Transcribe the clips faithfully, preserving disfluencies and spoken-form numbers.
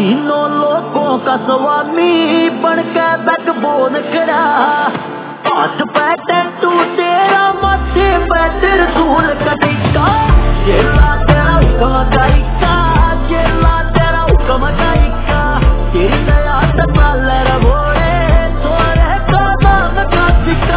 तीनों लोगों का स्वामी बनके बैकबोन खड़ा। हाथ पे टैटू तेरा, माथे पे त्रिशूल का टिक्का। चेला तेरा हुक्म गायिका, चेला तेरा हुक्म गायिका। तेरी दया से पाल रे भोले, तोरे का नाम का सिक्का।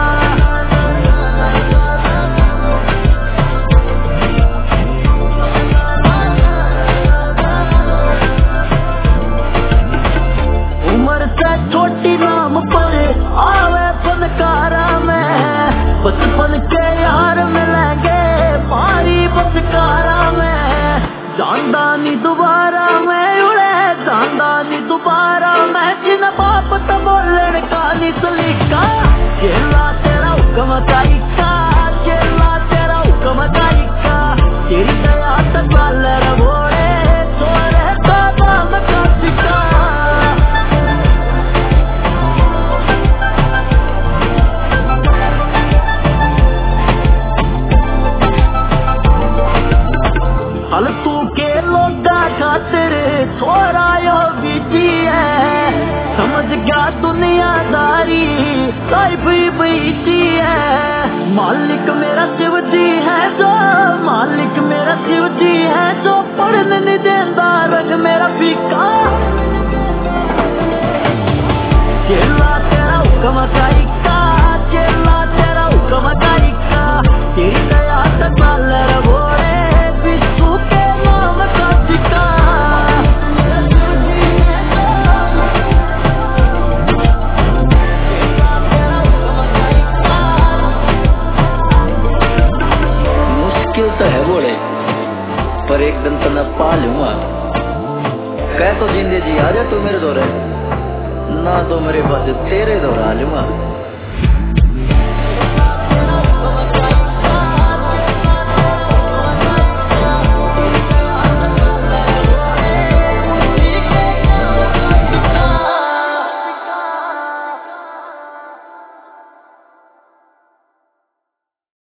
छोटी नाम पर आवे फनकारा में, बचपन के यार मिलेंगे भारी बचकारा में। जानदा नी दोबारा मैं उड़े, जानदा नी दोबारा मैं। जिन बाप तो बोलने का नी सलीका। चेला तेरा हुक्म गायिका, चेला तेरा हुक्म गायिका। तेरी दया से पाल रे भोले, तोरे का नाम का सिक्का। फालतू के लोगा खातिर थोड़ा यो बीती है। समझ गया दुनियादारी लाइफ ही बीती है। मालिक मेरा शिव जी है जो, मालिक मेरा शिव जी है जो। पढ़ने नहीं देता रंग मेरा फीका। चेला तेरा हुक्म गायिका, चेला तेरा हुक्म गायिका। तेरी दया से पाल रे भोले, तो है बोले पर एक दिन तो मैं पा लूंगा। कह तो जिंदे जी आजा तू मेरे दौरे, ना तो मेरे पास तेरे दौरा लूंगा।